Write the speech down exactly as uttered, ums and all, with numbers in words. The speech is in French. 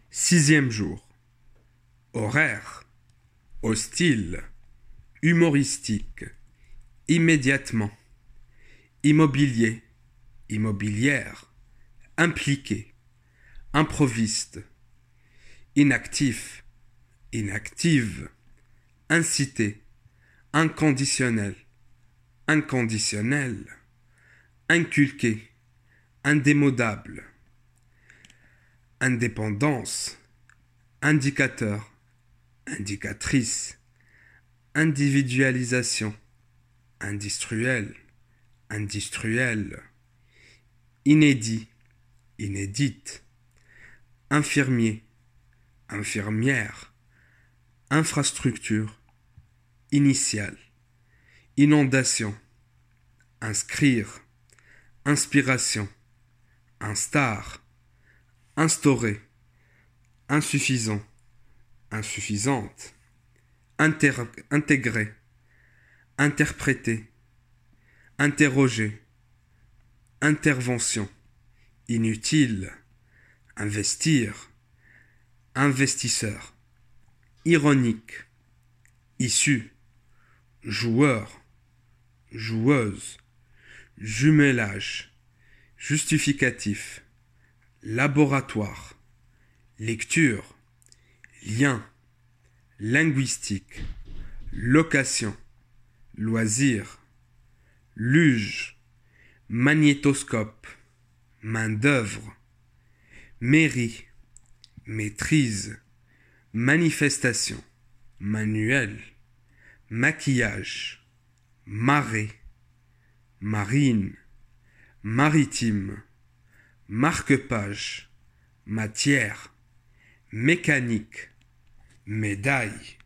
Sixième jour. Horaire. Hostile. Humoristique. Immédiatement. Immobilier. Immobilière. Impliqué. Improviste. Inactif. Inactive. Incité. Inconditionnel. Inconditionnel. Inculqué. Indémodable. Indépendance. Indicateur. Indicatrice. Individualisation. Industriel. Industriel. Inédit. Inédite. Infirmier. Infirmière. Infrastructure. Initiale. Inondation. Inscrire. Inspiration. Instar. Instaurer. Insuffisant. Insuffisante. Inter- intégrer. Interpréter. Interroger. Intervention. Inutile. Investir. Investisseur. Ironique. Issue. Joueur. Joueuse. Jumelage. Justificatif. Laboratoire. Lecture. Lien. Linguistique. Location. Loisir. Luge. Magnétoscope. Main-d'œuvre. Mairie. Maîtrise. Manifestation. Manuel. Maquillage. Marée. Marine. Maritime. Marque-page. Matière. Mécanique. Médaille.